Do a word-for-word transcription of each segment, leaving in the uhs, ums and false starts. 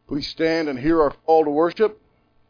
Please stand and hear our call to worship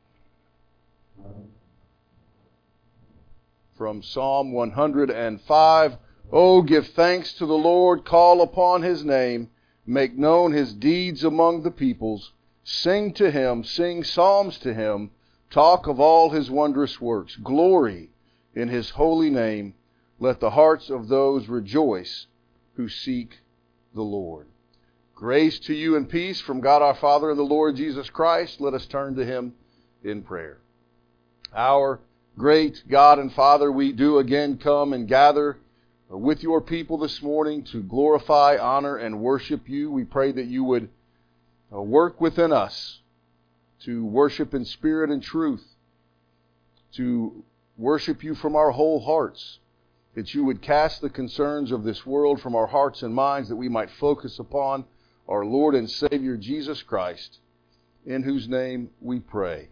from Psalm one hundred five. Oh, give thanks to the Lord, call upon His name, make known His deeds among the peoples. Sing to Him, sing psalms to Him, talk of all His wondrous works. Glory in His holy name. Let the hearts of those rejoice who seek the Lord. Grace to you and peace from God our Father and the Lord Jesus Christ. Let us turn to Him in prayer. Our great God and Father, we do again come and gather with your people this morning to glorify, honor, and worship you. We pray that you would work within us to worship in spirit and truth, to worship you from our whole hearts, that you would cast the concerns of this world from our hearts and minds, that we might focus upon our Lord and Savior Jesus Christ, in whose name we pray.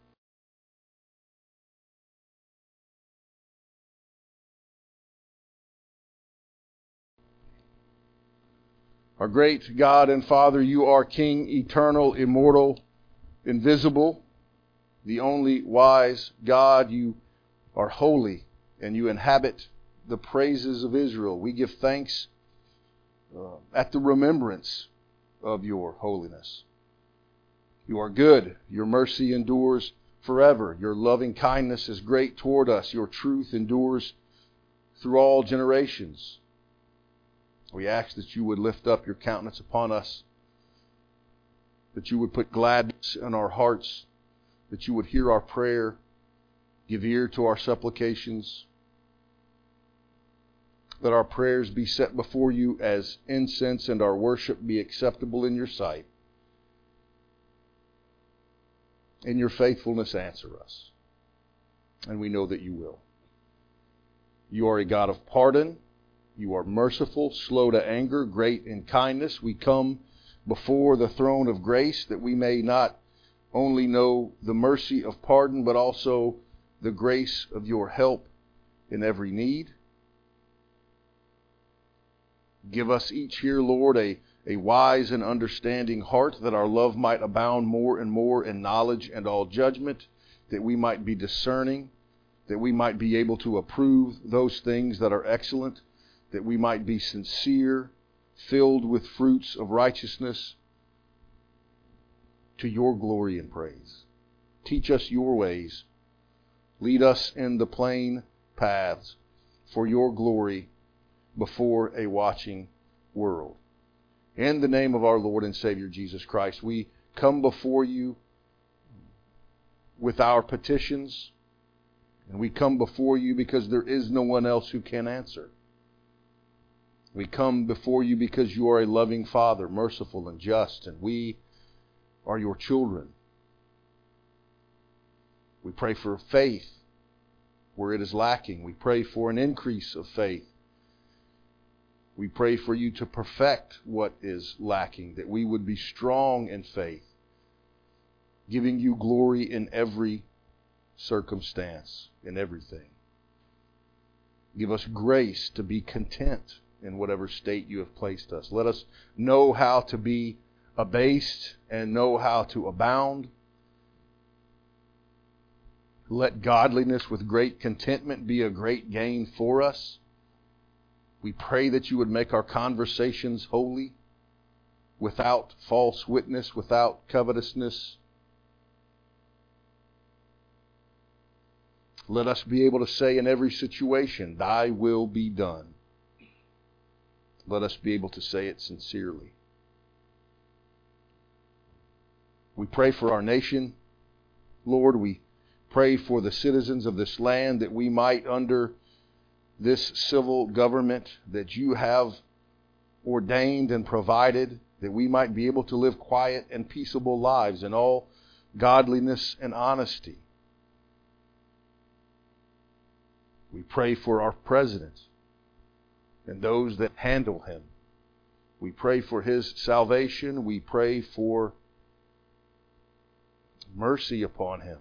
Our great God and Father, you are King, eternal, immortal, invisible, the only wise God. You are holy, and you inhabit the praises of Israel. We give thanks uh, at the remembrance of your holiness. You are good. Your mercy endures forever. Your loving kindness is great toward us. Your truth endures through all generations. We ask that you would lift up your countenance upon us, that you would put gladness in our hearts, that you would hear our prayer, give ear to our supplications, that our prayers be set before you as incense and our worship be acceptable in your sight. In your faithfulness, answer us. And we know that you will. You are a God of pardon. You are merciful, slow to anger, great in kindness. We come before the throne of grace that we may not only know the mercy of pardon, but also the grace of your help in every need. Give us each here, Lord, a, a wise and understanding heart, that our love might abound more and more in knowledge and all judgment, that we might be discerning, that we might be able to approve those things that are excellent, that we might be sincere, filled with fruits of righteousness to your glory and praise. Teach us your ways. Lead us in the plain paths for your glory before a watching world. In the name of our Lord and Savior Jesus Christ, we come before you with our petitions, and we come before you because there is no one else who can answer. We come before you because you are a loving Father, merciful and just, and we are your children. We pray for faith where it is lacking. We pray for an increase of faith. We pray for you to perfect what is lacking, that we would be strong in faith, giving you glory in every circumstance, in everything. Give us grace to be content in whatever state you have placed us. Let us know how to be abased and know how to abound. Let godliness with great contentment be a great gain for us. We pray that you would make our conversations holy, without false witness, without covetousness. Let us be able to say in every situation, thy will be done. Let us be able to say it sincerely. We pray for our nation. Lord, we pray for the citizens of this land, that we might, under this civil government that you have ordained and provided, that we might be able to live quiet and peaceable lives in all godliness and honesty. We pray for our president and those that handle him. We pray for his salvation. We pray for mercy upon him.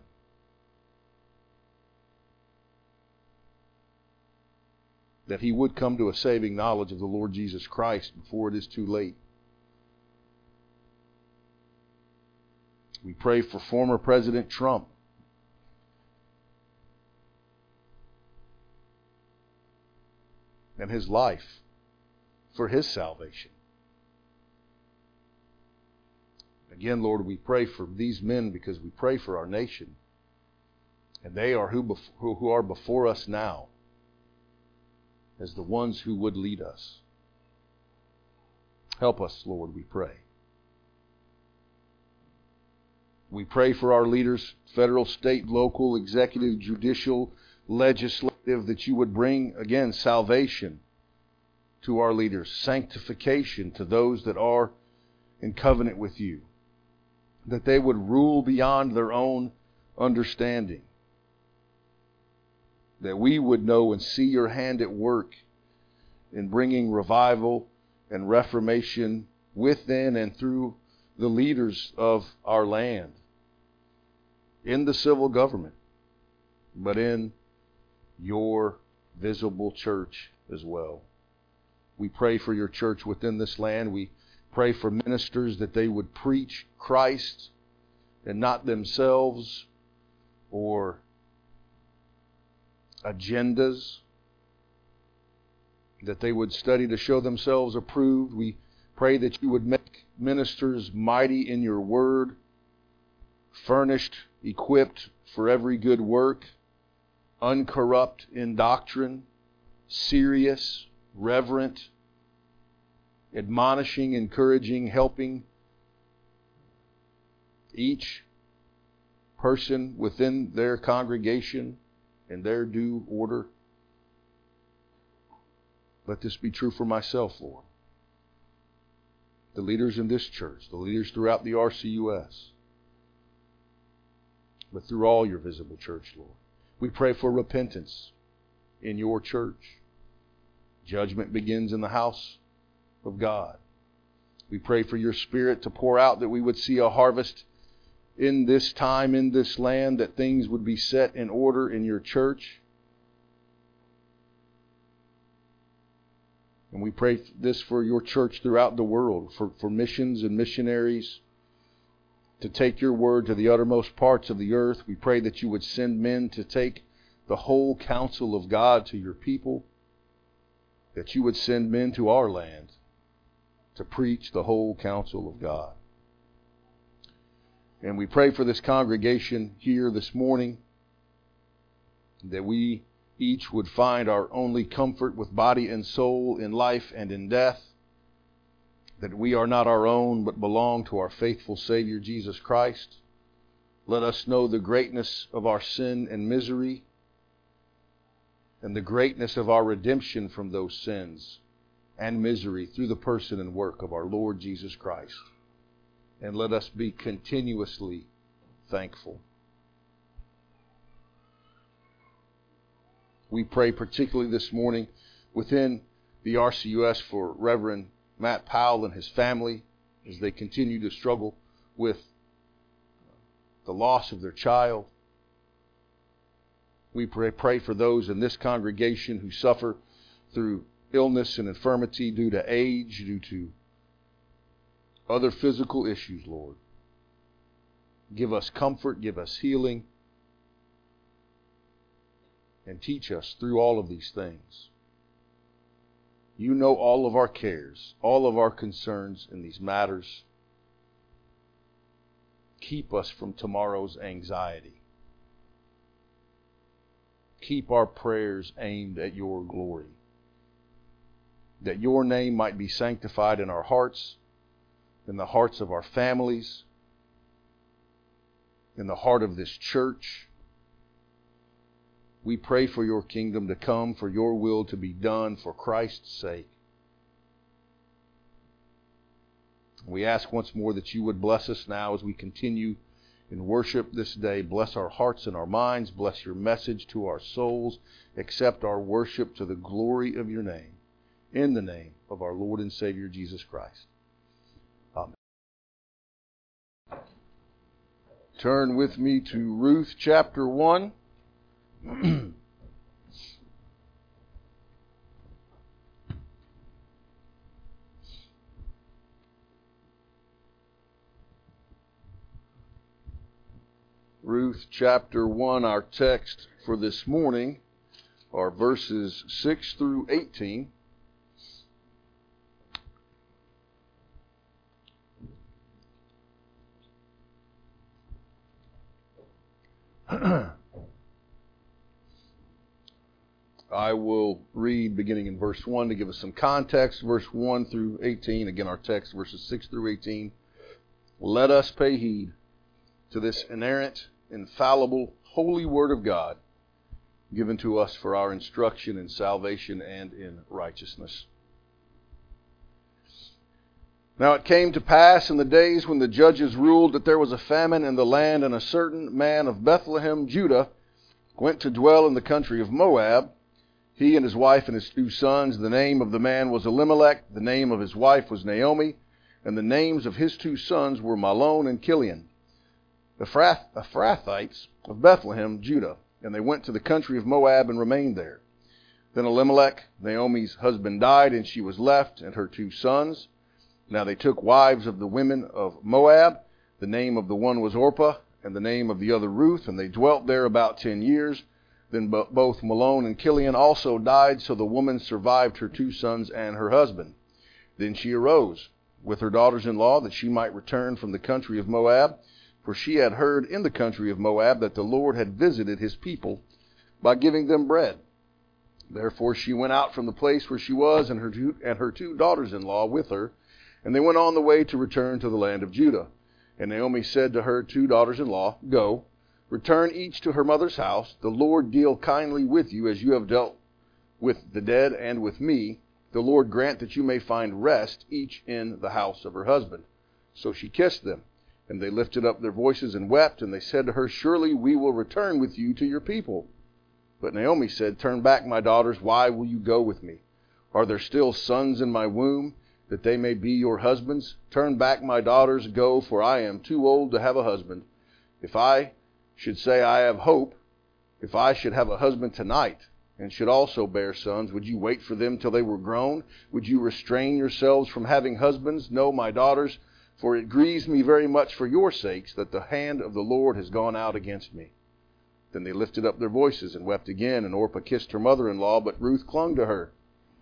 That he would come to a saving knowledge of the Lord Jesus Christ before it is too late. We pray for former President Trump. And his life, for his salvation. Again, Lord, we pray for these men because we pray for our nation. And they are who, bef- who are before us now as the ones who would lead us. Help us, Lord, we pray. We pray for our leaders, federal, state, local, executive, judicial, legislative, that you would bring, again, salvation to our leaders, sanctification to those that are in covenant with you, that they would rule beyond their own understanding, that we would know and see your hand at work in bringing revival and reformation within and through the leaders of our land, in the civil government, but in your visible church as well. We pray for your church within this land. We pray for ministers that they would preach Christ and not themselves or agendas, that they would study to show themselves approved. We pray that you would make ministers mighty in your word, furnished, equipped for every good work, uncorrupt in doctrine, serious, reverent, admonishing, encouraging, helping each person within their congregation in their due order. Let this be true for myself, Lord. The leaders in this church, the leaders throughout the R C U S, but through all your visible church, Lord. We pray for repentance in your church. Judgment begins in the house of God. We pray for your Spirit to pour out, that we would see a harvest in this time, in this land, that things would be set in order in your church. And we pray this for your church throughout the world, for, for missions and missionaries to take your word to the uttermost parts of the earth. We pray that you would send men to take the whole counsel of God to your people, that you would send men to our land to preach the whole counsel of God. And we pray for this congregation here this morning, that we each would find our only comfort with body and soul in life and in death, that we are not our own but belong to our faithful Savior Jesus Christ. Let us know the greatness of our sin and misery and the greatness of our redemption from those sins and misery through the person and work of our Lord Jesus Christ. And let us be continuously thankful. We pray particularly this morning within the R C U S for Reverend Matt Powell and his family as they continue to struggle with the loss of their child. We pray, pray for those in this congregation who suffer through illness and infirmity due to age, due to other physical issues, Lord. Give us comfort, give us healing, and teach us through all of these things. You know all of our cares, all of our concerns in these matters. Keep us from tomorrow's anxiety. Keep our prayers aimed at your glory, that your name might be sanctified in our hearts, in the hearts of our families, in the heart of this church. We pray for your kingdom to come, for your will to be done for Christ's sake. We ask once more that you would bless us now as we continue in worship this day. Bless our hearts and our minds. Bless your message to our souls. Accept our worship to the glory of your name. In the name of our Lord and Savior Jesus Christ. Amen. Turn with me to Ruth chapter one. Ruth chapter one, our text for this morning are verses six through eighteen. I will read beginning in verse one to give us some context, verse one through eighteen. Again, our text, verses six through eighteen. Let us pay heed to this inerrant, infallible, holy word of God, given to us for our instruction in salvation and in righteousness. Now it came to pass in the days when the judges ruled that there was a famine in the land, and a certain man of Bethlehem, Judah, went to dwell in the country of Moab, he and his wife and his two sons. The name of the man was Elimelech, the name of his wife was Naomi, and the names of his two sons were Mahlon and Chilion, the Ephrathites of Bethlehem, Judah. And they went to the country of Moab and remained there. Then Elimelech, Naomi's husband, died, and she was left and her two sons. Now they took wives of the women of Moab. The name of the one was Orpah, and the name of the other Ruth, and they dwelt there about ten years. Then both Mahlon and Chilion also died, so the woman survived her two sons and her husband. Then she arose with her daughters-in-law that she might return from the country of Moab, for she had heard in the country of Moab that the Lord had visited his people by giving them bread. Therefore she went out from the place where she was, and her two, and her two daughters-in-law with her, and they went on the way to return to the land of Judah. And Naomi said to her two daughters-in-law, Go, return each to her mother's house. The Lord deal kindly with you as you have dealt with the dead and with me. The Lord grant that you may find rest, each in the house of her husband. So she kissed them, and they lifted up their voices and wept. And they said to her, Surely we will return with you to your people. But Naomi said, Turn back, my daughters. Why will you go with me? Are there still sons in my womb, that they may be your husbands? Turn back, my daughters, go, for I am too old to have a husband. If I should say I have hope, if I should have a husband tonight, and should also bear sons, would you wait for them till they were grown? Would you restrain yourselves from having husbands? No, my daughters, for it grieves me very much for your sakes that the hand of the Lord has gone out against me. Then they lifted up their voices and wept again, and Orpah kissed her mother-in-law, but Ruth clung to her.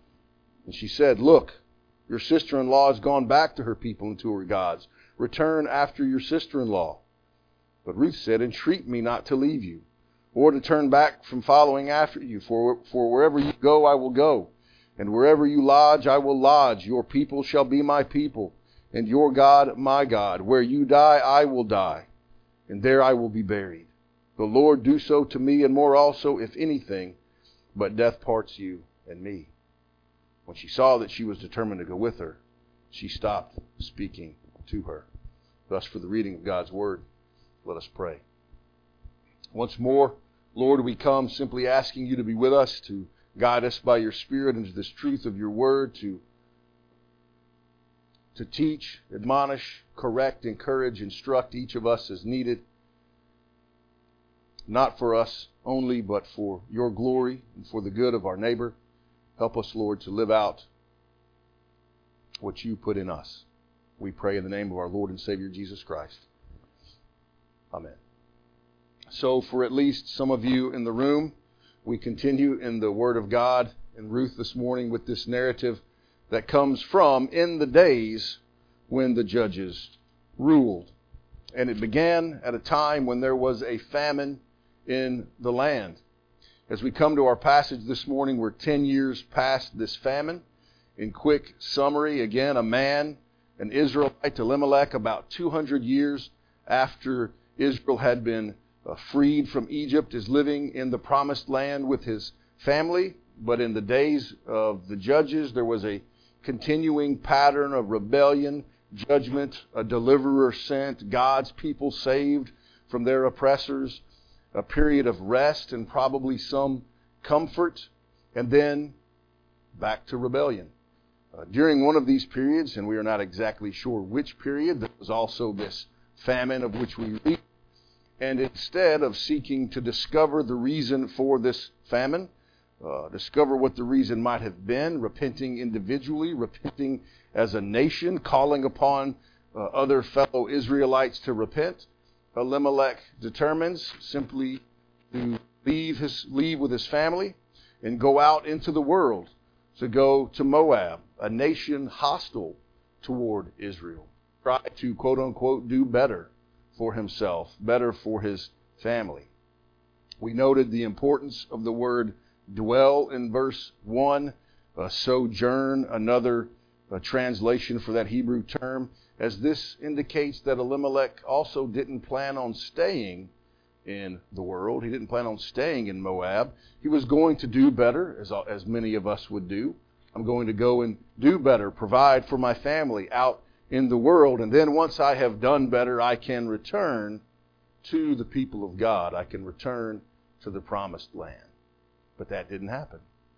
And she said, Look, your sister-in-law has gone back to her people and to her gods. Return after your sister-in-law. But Ruth said, Entreat me not to leave you, or to turn back from following after you. For, for wherever you go, I will go, and wherever you lodge, I will lodge. Your people shall be my people, and your God my God. Where you die, I will die, and there I will be buried. The Lord do so to me, and more also, if anything, but death parts you and me. When she saw that she was determined to go with her, she stopped speaking to her. Thus, for the reading of God's word, let us pray. Once more, Lord, we come simply asking you to be with us, to guide us by your Spirit into this truth of your word, to, to teach, admonish, correct, encourage, instruct each of us as needed, not for us only, but for your glory and for the good of our neighbor. Help us, Lord, to live out what you put in us. We pray in the name of our Lord and Savior, Jesus Christ. Amen. So for at least some of you in the room, we continue in the Word of God in Ruth this morning with this narrative that comes from in the days when the judges ruled. And it began at a time when there was a famine in the land. As we come to our passage this morning, we're ten years past this famine. In quick summary, again, a man, an Israelite, Elimelech, about two hundred years after Israel had been uh, freed from Egypt, is living in the promised land with his family. But in the days of the judges, there was a continuing pattern of rebellion, judgment, a deliverer sent, God's people saved from their oppressors, a period of rest and probably some comfort, and then back to rebellion. Uh, during one of these periods, and we are not exactly sure which period, there was also this famine of which we read. And instead of seeking to discover the reason for this famine, uh, discover what the reason might have been, repenting individually, repenting as a nation, calling upon uh, other fellow Israelites to repent, Elimelech determines simply to leave his leave with his family and go out into the world, to go to Moab, a nation hostile toward Israel. Try to, quote unquote, do better for himself, better for his family. We noted the importance of the word dwell in verse one, uh, sojourn, another uh, translation for that Hebrew term, as this indicates that Elimelech also didn't plan on staying in the world. He didn't plan on staying in Moab. He was going to do better, as, as many of us would do. I'm going to go and do better, provide for my family out in the world, and then once I have done better, I can return to the people of God. I can return to the promised land. But that didn't happen.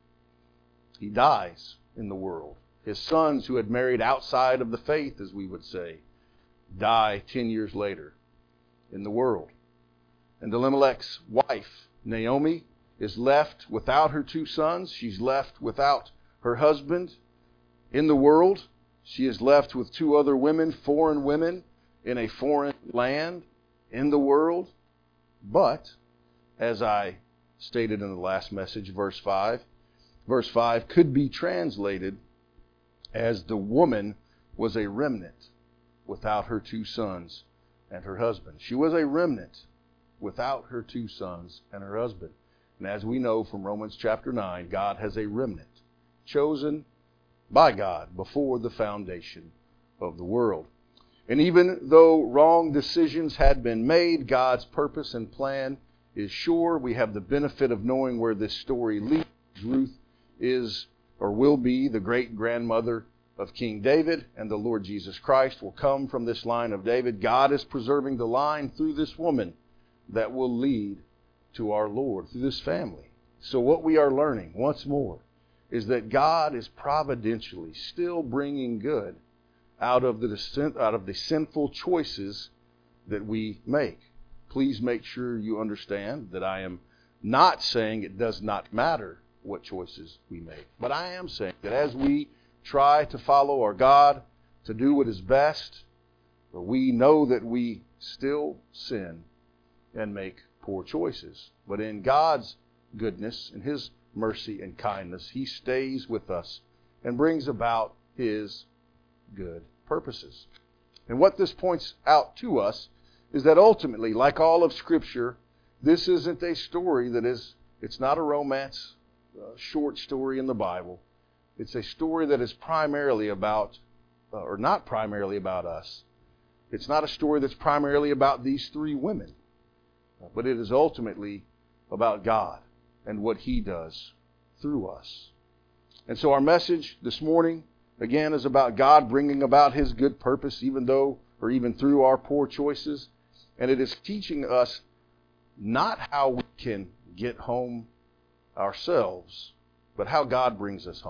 He dies in the world. His sons, who had married outside of the faith, as we would say, die ten years later in the world. And Elimelech's wife, Naomi, is left without her two sons. She's left without her husband in the world. She is left with two other women, foreign women, in a foreign land in the world. But, as I stated in the last message, verse five, verse five could be translated as the woman was a remnant without her two sons and her husband. She was a remnant without her two sons and her husband. And as we know from Romans chapter nine, God has a remnant chosen by God before the foundation of the world. And even though wrong decisions had been made, God's purpose and plan is sure. We have the benefit of knowing where this story leads. Ruth is or will be the great-grandmother of King David, and the Lord Jesus Christ will come from this line of David. God is preserving the line through this woman that will lead to our Lord, through this family. So what we are learning, once more, is that God is providentially still bringing good out of the out of the sinful choices that we make. Please make sure you understand that I am not saying it does not matter what choices we make. But I am saying that as we try to follow our God, to do what is best, we know that we still sin and make poor choices. But in God's goodness and His mercy and kindness, He stays with us and brings about His good purposes. And what this points out to us is that ultimately, like all of Scripture, this isn't a story that is, it's not a romance, a short story in the Bible. It's a story that is primarily about, uh, or not primarily about us. It's not a story that's primarily about these three women, uh, but it is ultimately about God and what He does through us. And so our message this morning, again, is about God bringing about His good purpose, even though, or even through our poor choices. And it is teaching us not how we can get home ourselves, but how God brings us home.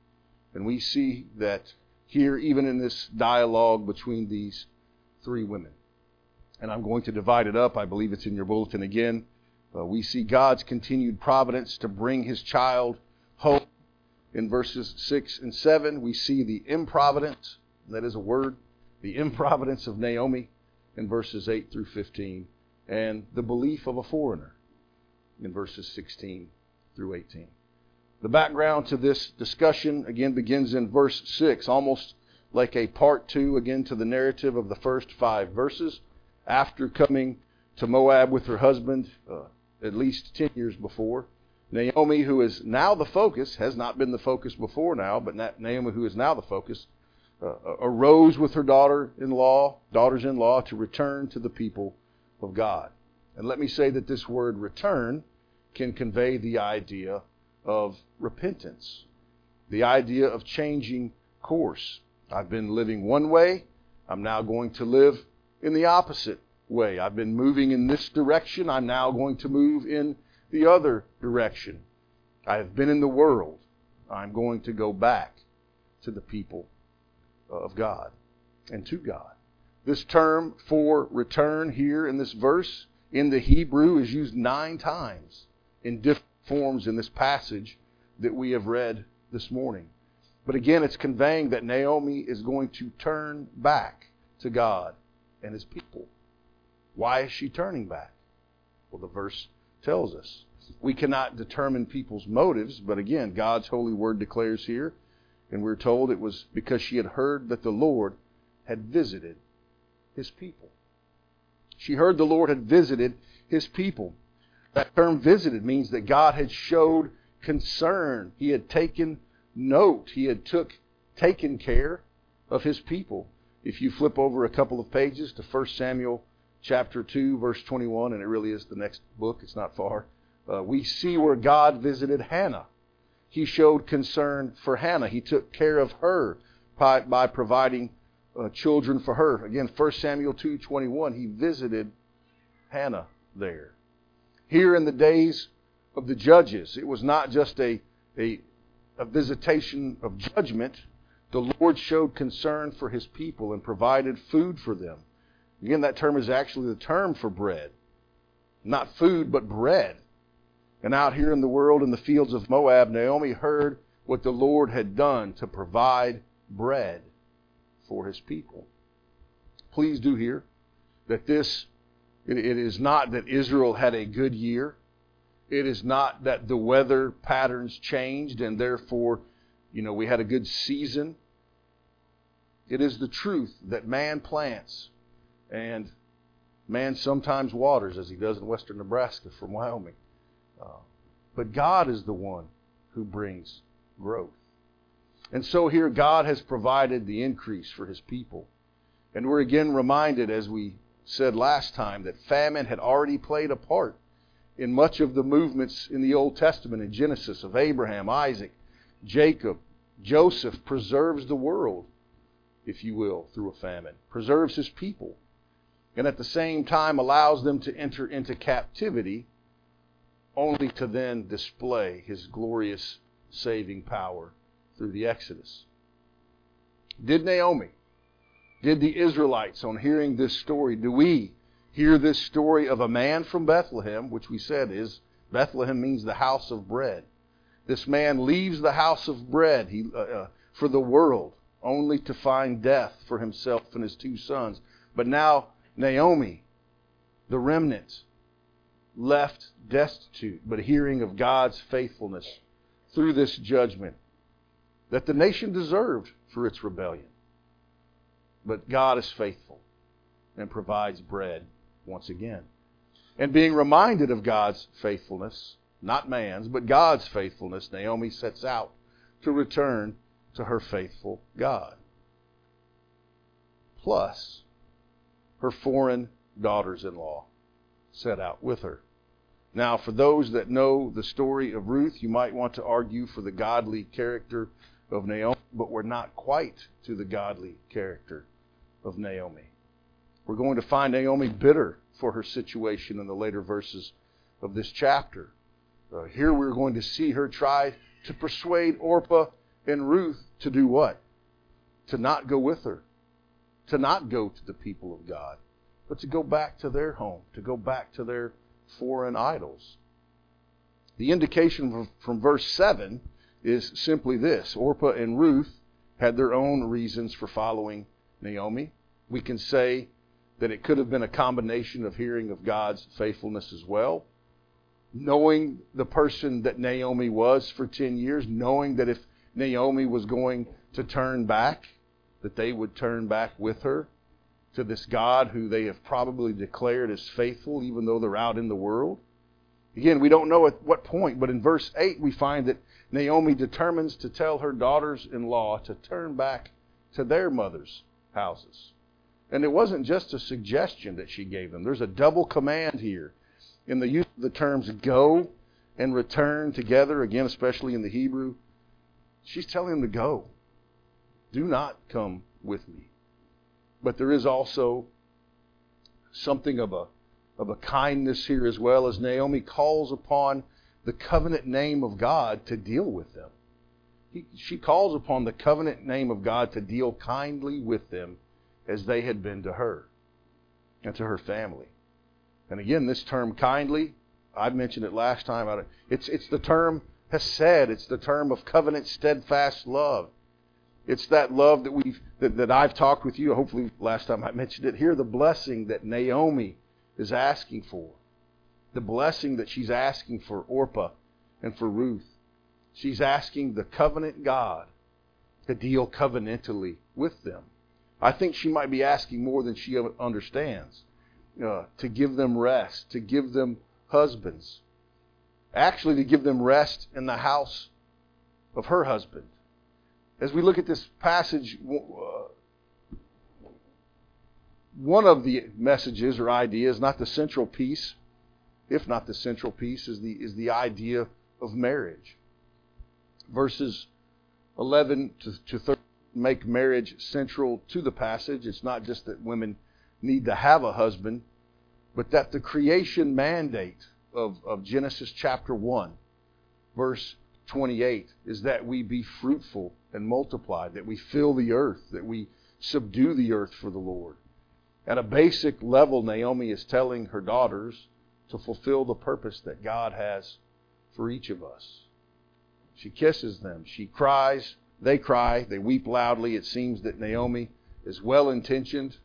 And we see that here, even in this dialogue between these three women. And I'm going to divide it up. I believe it's in your bulletin again. Uh, we see God's continued providence to bring His child home. In verses six and seven, we see the improvidence, that is a word, the improvidence of Naomi in verses eight through fifteen, and the belief of a foreigner in verses sixteen through eighteen. The background to this discussion, again, begins in verse six, almost like a part two, again, to the narrative of the first five verses. After coming to Moab with her husband, uh, at least ten years before, Naomi, who is now the focus, has not been the focus before now, but Naomi, who is now the focus, uh, arose with her daughter-in-law, daughters-in-law, to return to the people of God. And let me say that this word return can convey the idea of repentance, the idea of changing course. I've been living one way, I'm now going to live in the opposite way. I've been moving in this direction, I'm now going to move in the other direction. I have been in the world, I'm going to go back to the people of God and to God. This term for return here in this verse in the Hebrew is used nine times in different forms in this passage that we have read this morning. But again, it's conveying that Naomi is going to turn back to God and His people. Why is she turning back? Well, the verse tells us. We cannot determine people's motives, but again, God's holy word declares here, and we're told it was because she had heard that the Lord had visited his people. She heard the Lord had visited his people. That term visited means that God had showed concern. He had taken note. He had took taken care of his people. If you flip over a couple of pages to First Samuel chapter two, verse twenty-one, and it really is the next book, it's not far, uh, we see where God visited Hannah. He showed concern for Hannah. He took care of her by, by providing uh, children for her. Again, First Samuel two twenty-one, he visited Hannah there. Here in the days of the judges, it was not just a, a, a visitation of judgment. The Lord showed concern for his people and provided food for them. Again, that term is actually the term for bread. Not food, but bread. And out here in the world, in the fields of Moab, Naomi heard what the Lord had done to provide bread for his people. Please do hear that this, it, it is not that Israel had a good year. It is not that the weather patterns changed and therefore, you know, we had a good season. It is the truth that man plants and man sometimes waters, as he does in western Nebraska from Wyoming. Uh, but God is the one who brings growth. And so here God has provided the increase for his people. And we're again reminded, as we said last time, that famine had already played a part in much of the movements in the Old Testament, in Genesis, of Abraham, Isaac, Jacob. Joseph preserves the world, if you will, through a famine, preserves his people, and at the same time allows them to enter into captivity, only to then display his glorious saving power through the Exodus. Did Naomi, did the Israelites, on hearing this story, do we hear this story of a man from Bethlehem, which we said is, Bethlehem means the house of bread. This man leaves the house of bread he, uh, uh, for the world, only to find death for himself and his two sons. But now Naomi, the remnant, left destitute, but hearing of God's faithfulness through this judgment that the nation deserved for its rebellion. But God is faithful and provides bread once again. And being reminded of God's faithfulness, not man's, but God's faithfulness, Naomi sets out to return to her faithful God. Plus, her foreign daughters-in-law set out with her. Now, for those that know the story of Ruth, you might want to argue for the godly character of Naomi, but we're not quite to the godly character of Naomi. We're going to find Naomi bitter for her situation in the later verses of this chapter. Uh, here we're going to see her try to persuade Orpah and Ruth to do what? To not go with her. To not go to the people of God, but to go back to their home, to go back to their foreign idols. The indication from, from verse seven is simply this. Orpah and Ruth had their own reasons for following Naomi. We can say that it could have been a combination of hearing of God's faithfulness as well, knowing the person that Naomi was for ten years, knowing that if Naomi was going to turn back, that they would turn back with her to this God who they have probably declared as faithful, even though they're out in the world. Again, we don't know at what point, but in verse eight we find that Naomi determines to tell her daughters-in-law to turn back to their mother's houses. And it wasn't just a suggestion that she gave them. There's a double command here in the use of the terms go and return together, again, especially in the Hebrew. She's telling them to go. Do not come with me. But there is also something of a, of a kindness here as well, as Naomi calls upon the covenant name of God to deal with them. He, she calls upon the covenant name of God to deal kindly with them as they had been to her and to her family. And again, this term kindly, I mentioned it last time. It's, it's the term hesed. It's the term of covenant steadfast love. It's that love that we've that, that I've talked with you. Hopefully last time I mentioned it here. The blessing that Naomi is asking for, the blessing that she's asking for Orpah and for Ruth. She's asking the covenant God to deal covenantally with them. I think she might be asking more than she understands. Uh, to give them rest, to give them husbands. Actually, to give them rest in the house of her husband. As we look at this passage, uh, one of the messages or ideas, not the central piece, if not the central piece, is the is the idea of marriage. Verses eleven to thirteen make marriage central to the passage. It's not just that women need to have a husband, but that the creation mandate of, of Genesis chapter one, verse twenty-eight, is that we be fruitful and multiply, that we fill the earth, that we subdue the earth for the Lord. At a basic level, Naomi is telling her daughters to fulfill the purpose that God has for each of us. She kisses them. She cries. They cry. They weep loudly. It seems that Naomi is well-intentioned.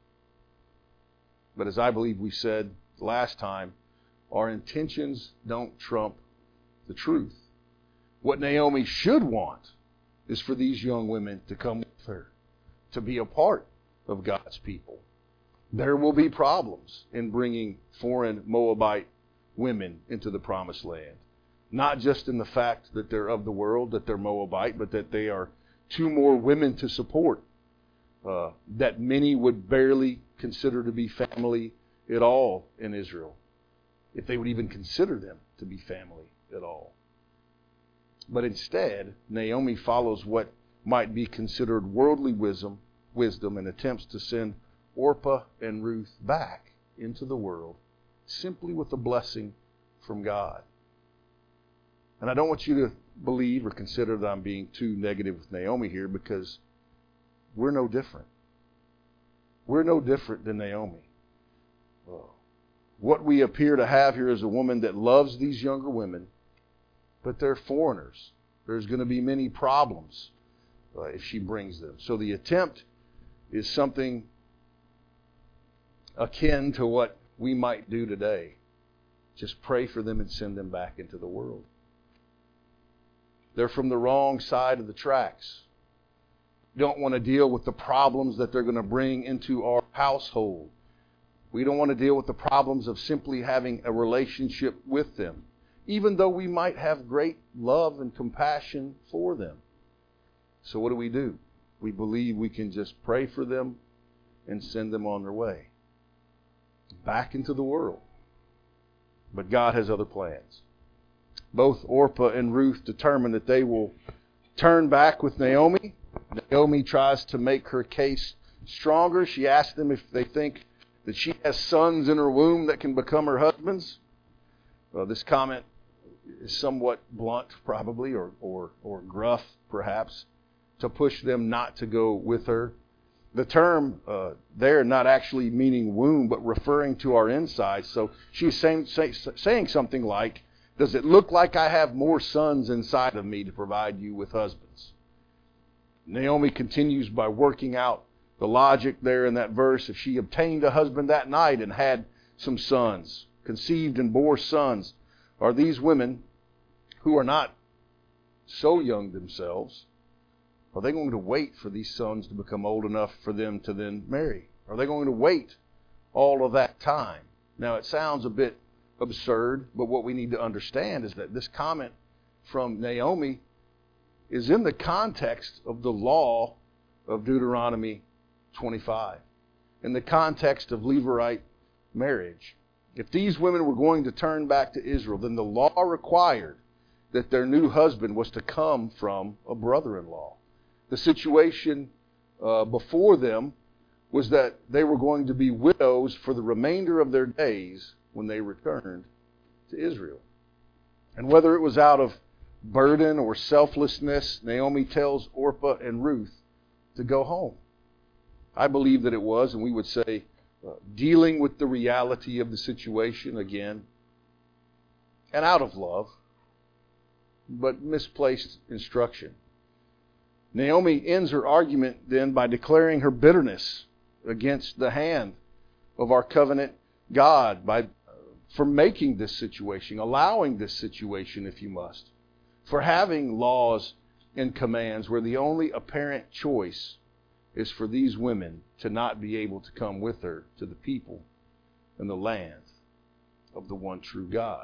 But as I believe we said last time, our intentions don't trump the truth. What Naomi should want is for these young women to come with her, to be a part of God's people. There will be problems in bringing foreign Moabite women into the promised land. Not just in the fact that they're of the world, that they're Moabite, but that they are two more women to support, uh, that many would barely consider to be family at all in Israel, if they would even consider them to be family at all. But instead, Naomi follows what might be considered worldly wisdom, wisdom and attempts to send Orpah and Ruth back into the world simply with a blessing from God. And I don't want you to believe or consider that I'm being too negative with Naomi here, because we're no different. We're no different than Naomi. Uh, what we appear to have here is a woman that loves these younger women, but they're foreigners. There's going to be many problems uh, if she brings them. So the attempt is something akin to what we might do today. Just pray for them and send them back into the world. They're from the wrong side of the tracks. Don't want to deal with the problems that they're going to bring into our household. We don't want to deal with the problems of simply having a relationship with them, even though we might have great love and compassion for them. So what do we do? We believe we can just pray for them and send them on their way back into the world. But God has other plans. Both Orpah and Ruth determine that they will turn back with Naomi. Naomi tries to make her case stronger. She asks them if they think that she has sons in her womb that can become her husbands. Well, this comment is somewhat blunt, probably, or, or, or gruff, perhaps, to push them not to go with her. The term uh, there not actually meaning womb, but referring to our insides. So she's saying, say, saying something like, does it look like I have more sons inside of me to provide you with husbands? Naomi continues by working out the logic there in that verse. If she obtained a husband that night and had some sons, conceived and bore sons, are these women who are not so young themselves, are they going to wait for these sons to become old enough for them to then marry? Are they going to wait all of that time? Now, it sounds a bit absurd, but what we need to understand is that this comment from Naomi is in the context of the law of Deuteronomy twenty-five, in the context of Levirate marriage. If these women were going to turn back to Israel, then the law required that their new husband was to come from a brother-in-law. The situation uh, before them was that they were going to be widows for the remainder of their days when they returned to Israel. And whether it was out of burden or selflessness, Naomi tells Orpah and Ruth to go home. I believe that it was, and we would say, uh, dealing with the reality of the situation again, and out of love, but misplaced instruction. Naomi ends her argument then by declaring her bitterness against the hand of our covenant God by for making this situation, allowing this situation if you must, for having laws and commands where the only apparent choice is for these women to not be able to come with her to the people and the land of the one true God.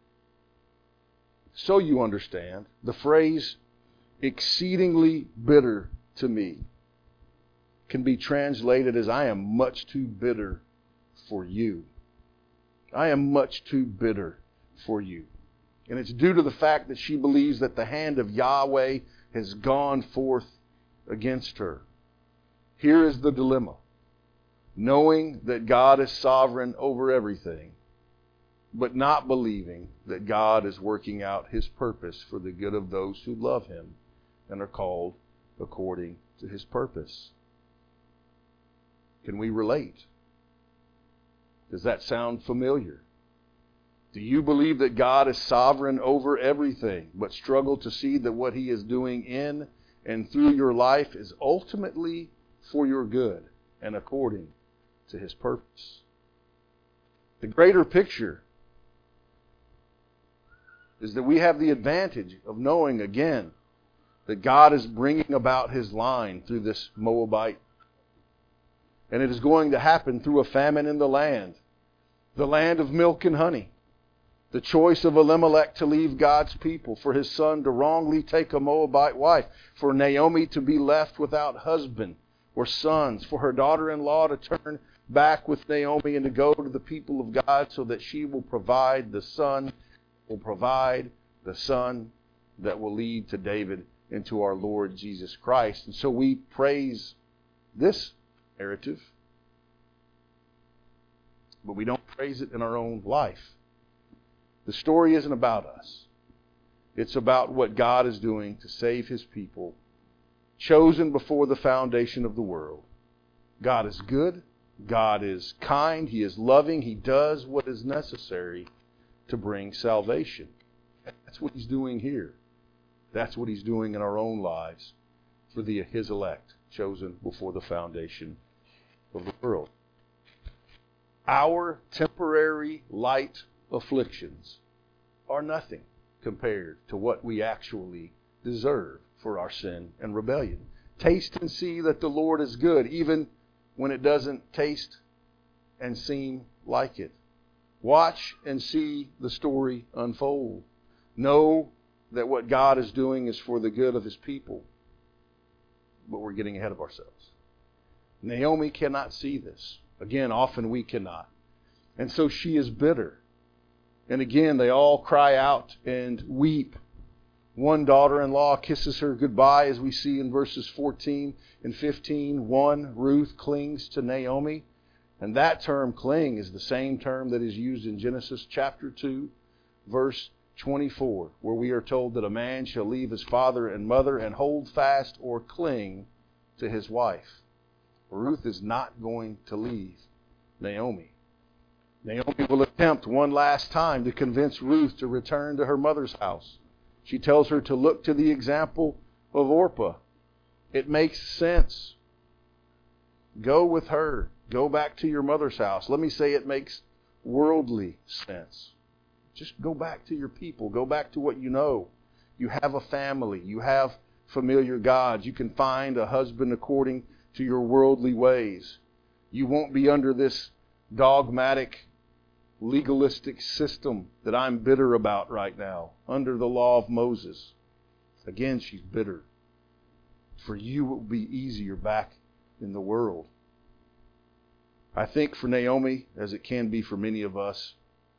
So you understand, the phrase exceedingly bitter to me can be translated as I am much too bitter for you. I am much too bitter for you. And it's due to the fact that she believes that the hand of Yahweh has gone forth against her. Here is the dilemma. Knowing that God is sovereign over everything, but not believing that God is working out His purpose for the good of those who love Him and are called according to His purpose. Can we relate? Does that sound familiar? Do you believe that God is sovereign over everything, but struggle to see that what He is doing in and through your life is ultimately for your good and according to His purpose? The greater picture is that we have the advantage of knowing again that God is bringing about His line through this Moabite. And it is going to happen through a famine in the land, the land of milk and honey. The choice of Elimelech to leave God's people, for his son to wrongly take a Moabite wife, for Naomi to be left without husband or sons, for her daughter-in-law to turn back with Naomi and to go to the people of God so that she will provide the son, will provide the son that will lead to David and to our Lord Jesus Christ. And so we praise this narrative, but we don't praise it in our own life. The story isn't about us. It's about what God is doing to save His people, chosen before the foundation of the world. God is good. God is kind. He is loving. He does what is necessary to bring salvation. That's what He's doing here. That's what He's doing in our own lives for the His elect, chosen before the foundation of the world. Our temporary light afflictions are nothing compared to what we actually deserve for our sin and rebellion. Taste and see that the Lord is good, even when it doesn't taste and seem like it. Watch and see the story unfold. Know that what God is doing is for the good of His people. But we're getting ahead of ourselves. Naomi cannot see this. Again, often we cannot. And so she is bitter. And again, they all cry out and weep. One daughter-in-law kisses her goodbye, as we see in verses fourteen and fifteen. One, Ruth, clings to Naomi. And that term, cling, is the same term that is used in Genesis chapter two, verse twenty-four, where we are told that a man shall leave his father and mother and hold fast or cling to his wife. Ruth is not going to leave Naomi. Naomi will attempt one last time to convince Ruth to return to her mother's house. She tells her to look to the example of Orpah. It makes sense. Go with her. Go back to your mother's house. Let me say it makes worldly sense. Just go back to your people. Go back to what you know. You have a family. You have familiar gods. You can find a husband according to your worldly ways. You won't be under this dogmatic, legalistic system that I'm bitter about right now, under the law of Moses. Again, she's bitter. For you, it will be easier back in the world. I think for Naomi, as it can be for many of us,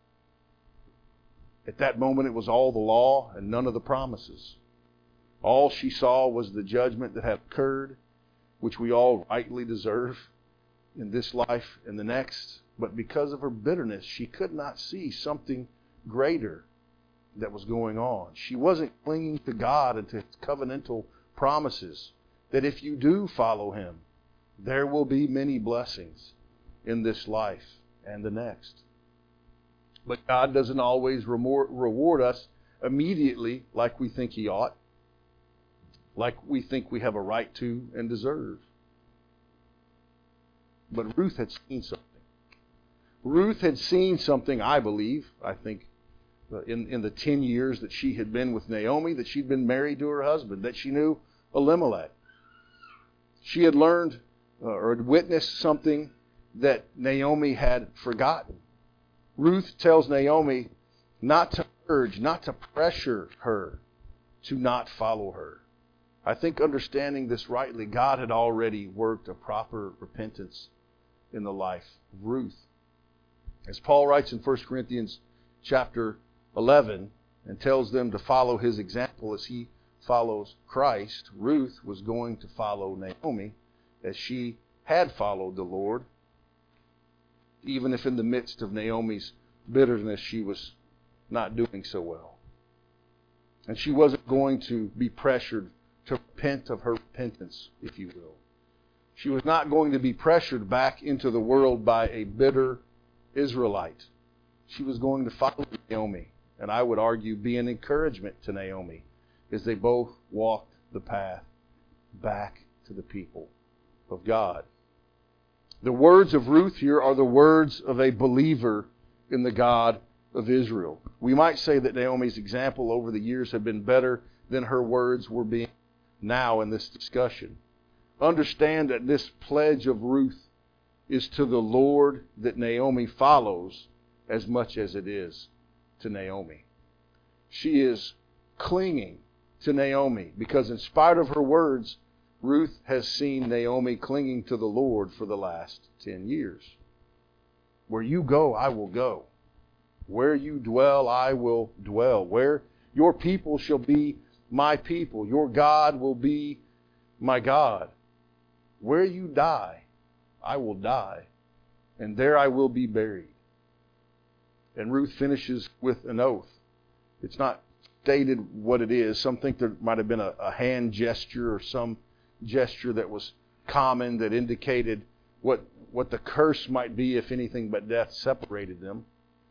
at that moment it was all the law and none of the promises. All she saw was the judgment that had occurred, which we all rightly deserve in this life and the next. But because of her bitterness, she could not see something greater that was going on. She wasn't clinging to God and to His covenantal promises that if you do follow Him, there will be many blessings in this life and the next. But God doesn't always reward us immediately like we think He ought, like we think we have a right to and deserve. But Ruth had seen something. Ruth had seen something, I believe, I think, in, in the ten years that she had been with Naomi, that she'd been married to her husband, that she knew Elimelech. She had learned uh, or had witnessed something that Naomi had forgotten. Ruth tells Naomi not to urge, not to pressure her to not follow her. I think understanding this rightly, God had already worked a proper repentance in the life of Ruth. As Paul writes in First Corinthians chapter eleven and tells them to follow his example as he follows Christ, Ruth was going to follow Naomi as she had followed the Lord, even if in the midst of Naomi's bitterness she was not doing so well. And she wasn't going to be pressured to repent of her repentance, if you will. She was not going to be pressured back into the world by a bitter Israelite. She was going to follow Naomi, and I would argue be an encouragement to Naomi as they both walked the path back to the people of God. The words of Ruth here are the words of a believer in the God of Israel. We might say that Naomi's example over the years had been better than her words were being now in this discussion. Understand that this pledge of Ruth is to the Lord that Naomi follows as much as it is to Naomi. She is clinging to Naomi because in spite of her words, Ruth has seen Naomi clinging to the Lord for the last ten years. Where you go, I will go. Where you dwell, I will dwell. Where your people shall be my people. Your God will be my God. Where you die, I will die, and there I will be buried. And Ruth finishes with an oath. It's not stated what it is. Some think there might have been a, a hand gesture or some gesture that was common that indicated what, what the curse might be if anything but death separated them.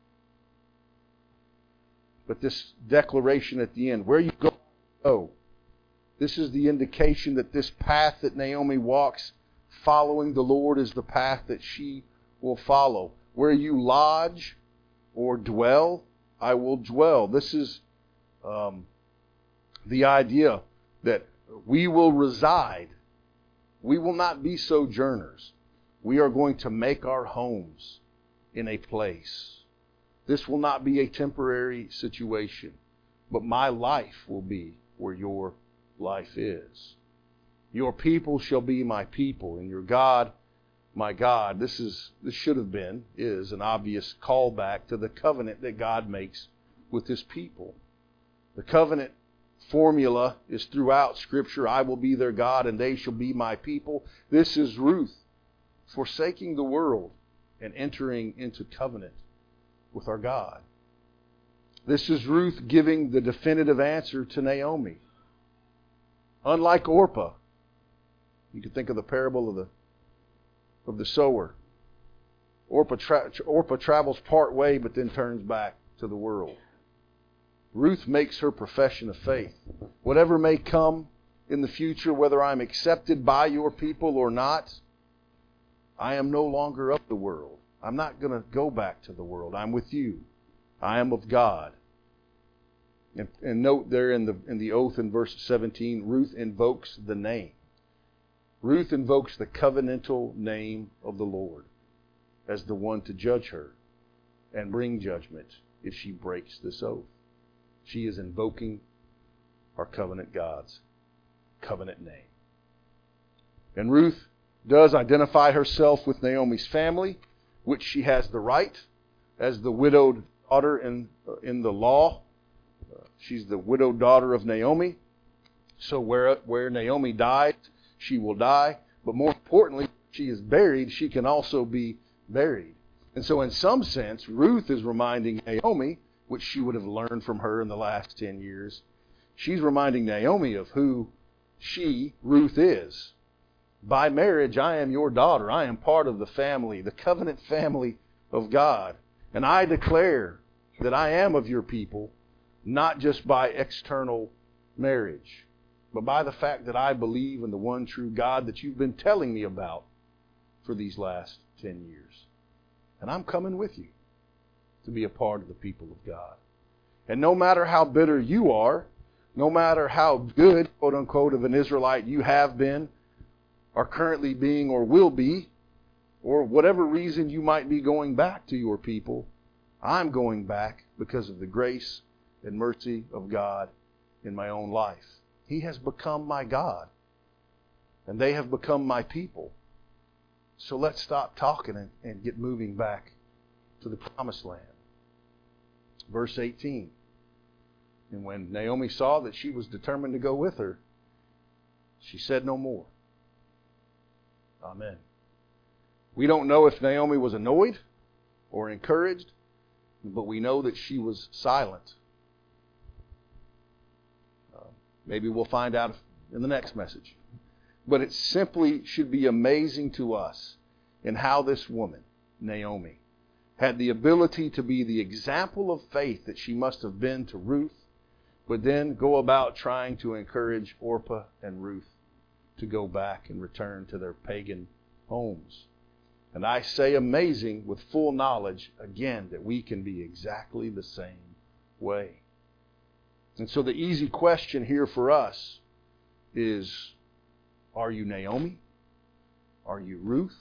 But this declaration at the end, where you go, go. This is the indication that this path that Naomi walks following the Lord is the path that she will follow. Where you lodge or dwell, I will dwell. This is um, the idea that we will reside. We will not be sojourners. We are going to make our homes in a place. This will not be a temporary situation, but my life will be where your life is. Your people shall be my people, and your God, my God. This is this should have been, is an obvious callback to the covenant that God makes with His people. The covenant formula is throughout Scripture. I will be their God, and they shall be my people. This is Ruth forsaking the world and entering into covenant with our God. This is Ruth giving the definitive answer to Naomi. Unlike Orpah, you can think of the parable of the of the sower. Orpah, tra- Orpah travels part way, but then turns back to the world. Ruth makes her profession of faith. Whatever may come in the future, whether I'm accepted by your people or not, I am no longer of the world. I'm not going to go back to the world. I'm with you. I am of God. And, and note there in the in the oath in verse seventeen, Ruth invokes the name. Ruth invokes the covenantal name of the Lord as the one to judge her and bring judgment if she breaks this oath. She is invoking our covenant God's covenant name. And Ruth does identify herself with Naomi's family, which she has the right as the widowed daughter in, in the law. Uh, she's the widowed daughter of Naomi. So where, where Naomi died, she will die. But more importantly, she is buried, she can also be buried. And so in some sense, Ruth is reminding Naomi, which she would have learned from her in the last ten years, she's reminding Naomi of who she, Ruth, is. By marriage, I am your daughter. I am part of the family, the covenant family of God. And I declare that I am of your people, not just by external marriage, but by the fact that I believe in the one true God that you've been telling me about for these last ten years. and I'm coming with you to be a part of the people of God. And no matter how bitter you are, no matter how good, quote unquote, of an Israelite you have been, are currently being, or will be, or whatever reason you might be going back to your people, I'm going back because of the grace and mercy of God in my own life. He has become my God, and they have become my people. So let's stop talking and, and get moving back to the promised land. Verse eighteen. And when Naomi saw that she was determined to go with her, she said no more. Amen. We don't know if Naomi was annoyed or encouraged, but we know that she was silent. Uh, maybe we'll find out in the next message. But it simply should be amazing to us in how this woman, Naomi, had the ability to be the example of faith that she must have been to Ruth, but then go about trying to encourage Orpah and Ruth to go back and return to their pagan homes. And I say amazing with full knowledge, again, that we can be exactly the same way. And so the easy question here for us is, are you Naomi? Are you Ruth?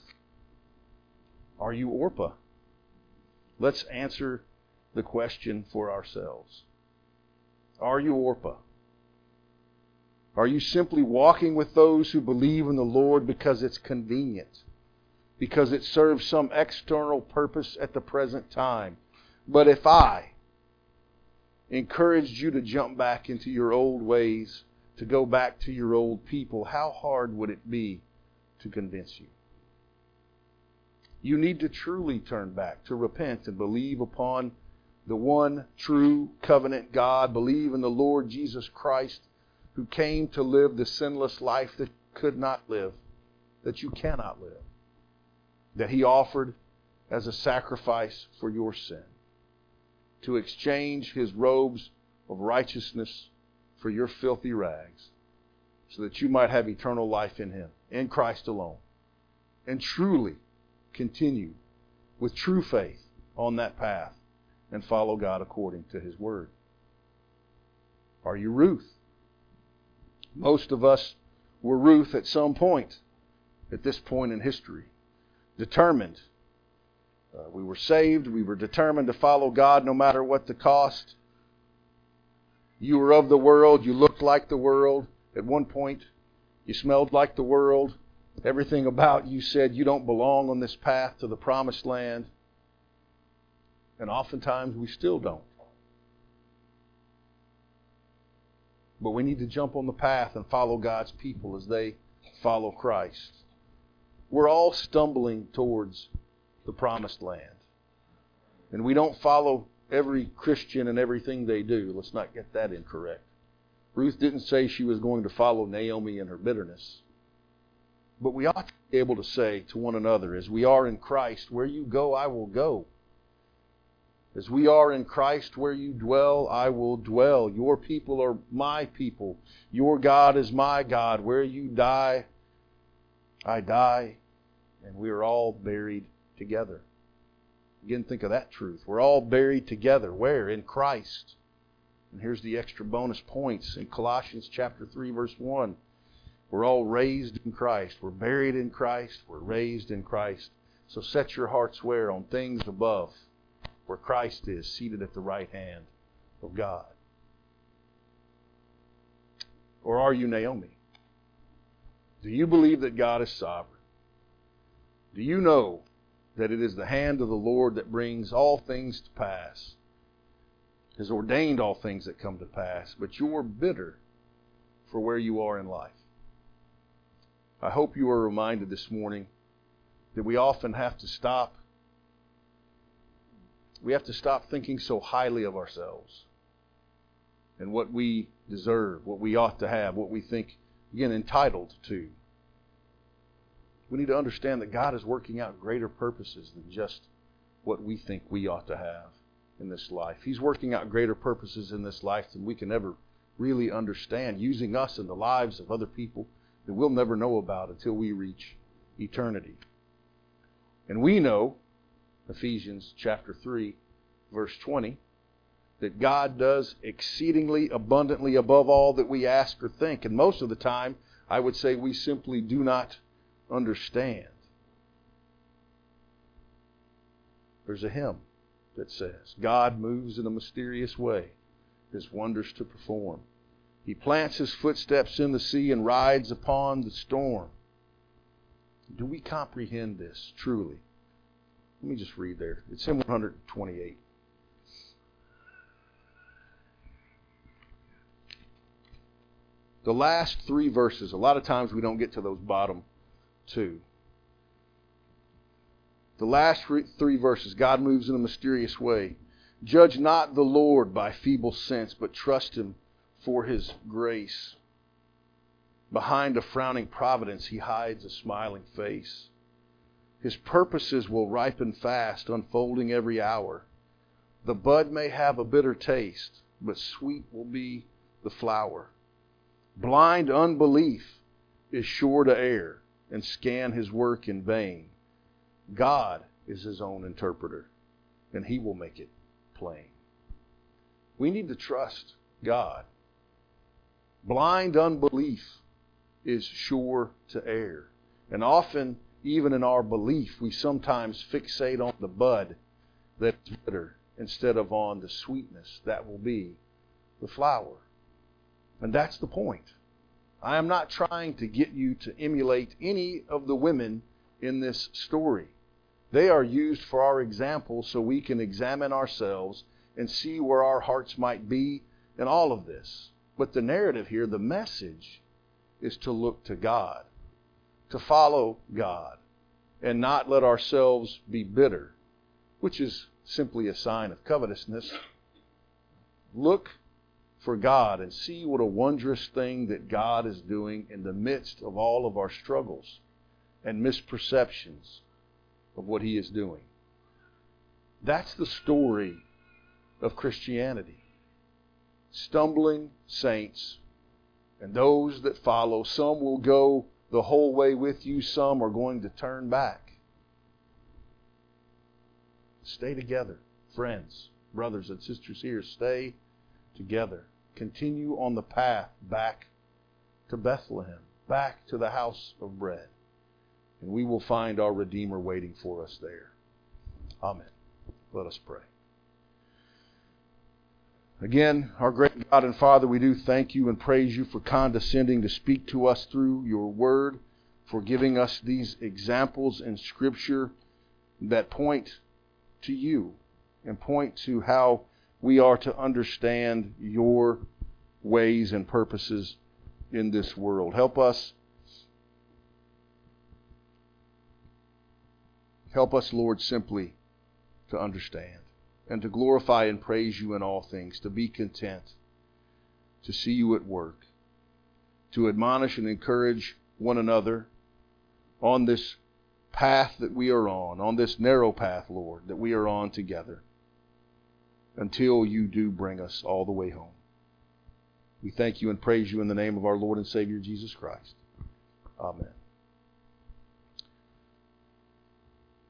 Are you Orpah? Let's answer the question for ourselves. Are you Orpah? Are you simply walking with those who believe in the Lord because it's convenient, because it serves some external purpose at the present time? But if I encouraged you to jump back into your old ways, to go back to your old people, how hard would it be to convince you? You need to truly turn back, to repent and believe upon the one true covenant God. Believe in the Lord Jesus Christ, who came to live the sinless life that could not live, that you cannot live, that He offered as a sacrifice for your sin, to exchange His robes of righteousness for your filthy rags, so that you might have eternal life in Him, in Christ alone, and truly continue with true faith on that path and follow God according to His Word. Are you Ruth? Most of us were Ruth at some point, at this point in history. Determined. Uh, we were saved. We were determined to follow God no matter what the cost. You were of the world. You looked like the world. At one point, you smelled like the world. Everything about you said you don't belong on this path to the promised land. And oftentimes we still don't. But we need to jump on the path and follow God's people as they follow Christ. We're all stumbling towards the promised land. And we don't follow every Christian and everything they do. Let's not get that incorrect. Ruth didn't say she was going to follow Naomi in her bitterness. But we ought to be able to say to one another, as we are in Christ, where you go, I will go. As we are in Christ, where you dwell, I will dwell. Your people are my people. Your God is my God. Where you die, I die. And we are all buried together. Again, think of that truth. We're all buried together. Where? In Christ. And here's the extra bonus points in Colossians chapter three, verse one. We're all raised in Christ. We're buried in Christ. We're raised in Christ. So set your hearts where? On things above, where Christ is, seated at the right hand of God. Or are you Naomi? Do you believe that God is sovereign? Do you know that it is the hand of the Lord that brings all things to pass, has ordained all things that come to pass, but you're bitter for where you are in life? I hope you are reminded this morning that we often have to stop. We have to stop thinking so highly of ourselves and what we deserve, what we ought to have, what we think, again, entitled to. We need to understand that God is working out greater purposes than just what we think we ought to have in this life. He's working out greater purposes in this life than we can ever really understand, using us in the lives of other people that we'll never know about until we reach eternity. And we know Ephesians chapter three, verse twenty, that God does exceedingly abundantly above all that we ask or think. And most of the time, I would say we simply do not understand. There's a hymn that says, God moves in a mysterious way, His wonders to perform. He plants His footsteps in the sea and rides upon the storm. Do we comprehend this truly? Let me just read there. It's hymn one twenty-eight. The last three verses, a lot of times we don't get to those bottom two. The last three verses, God moves in a mysterious way. Judge not the Lord by feeble sense, but trust Him for His grace. Behind a frowning providence, He hides a smiling face. His purposes will ripen fast, unfolding every hour. The bud may have a bitter taste, but sweet will be the flower. Blind unbelief is sure to err and scan His work in vain. God is His own interpreter, and He will make it plain. We need to trust God. Blind unbelief is sure to err. And often, even in our belief, we sometimes fixate on the bud that's bitter instead of on the sweetness that will be the flower. And that's the point. I am not trying to get you to emulate any of the women in this story. They are used for our example so we can examine ourselves and see where our hearts might be in all of this. But the narrative here, the message, is to look to God, to follow God, and not let ourselves be bitter, which is simply a sign of covetousness. Look for God and see what a wondrous thing that God is doing in the midst of all of our struggles and misperceptions of what He is doing. That's the story of Christianity. Stumbling saints and those that follow. Some will go the whole way with you. Some are going to turn back. Stay together, friends, brothers and sisters here. Stay together. Continue on the path back to Bethlehem, back to the house of bread. And we will find our Redeemer waiting for us there. Amen. Let us pray. Again, our great God and Father, we do thank You and praise You for condescending to speak to us through Your Word, for giving us these examples in Scripture that point to You and point to how we are to understand Your ways and purposes in this world. Help us, help us, Lord, simply to understand and to glorify and praise You in all things, to be content, to see You at work, to admonish and encourage one another on this path that we are on, on this narrow path, Lord, that we are on together, until You do bring us all the way home. We thank You and praise You in the name of our Lord and Savior Jesus Christ. Amen.